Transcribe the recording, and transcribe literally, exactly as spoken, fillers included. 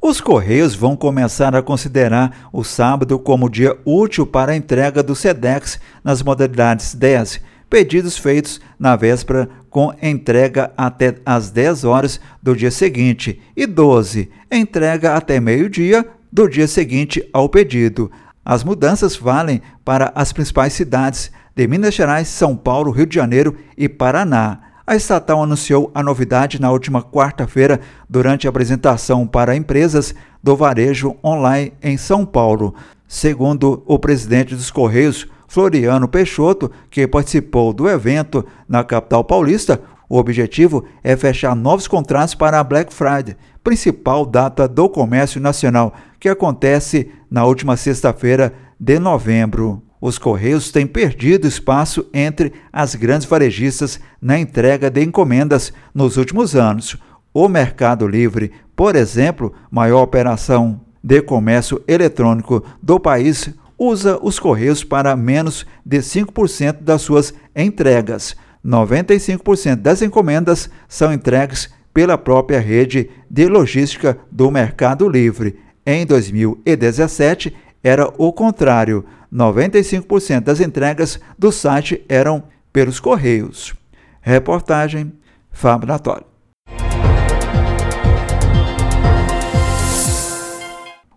Os Correios vão começar a considerar o sábado como dia útil para a entrega do SEDEX nas modalidades dez, pedidos feitos na véspera com entrega até às dez horas do dia seguinte, e doze, entrega até meio-dia do dia seguinte ao pedido. As mudanças valem para as principais cidades de Minas Gerais, São Paulo, Rio de Janeiro e Paraná. A estatal anunciou a novidade na última quarta-feira durante a apresentação para empresas do varejo online em São Paulo. Segundo o presidente dos Correios, Floriano Peixoto, que participou do evento na capital paulista, o objetivo é fechar novos contratos para a Black Friday, principal data do comércio nacional, que acontece na última sexta-feira de novembro. Os Correios têm perdido espaço entre as grandes varejistas na entrega de encomendas nos últimos anos. O Mercado Livre, por exemplo, maior operação de comércio eletrônico do país, usa os Correios para menos de cinco por cento das suas entregas. noventa e cinco por cento das encomendas são entregues pela própria rede de logística do Mercado Livre. Em dois mil e dezessete, era o contrário. noventa e cinco por cento das entregas do site eram pelos Correios. Reportagem Fábio Natório.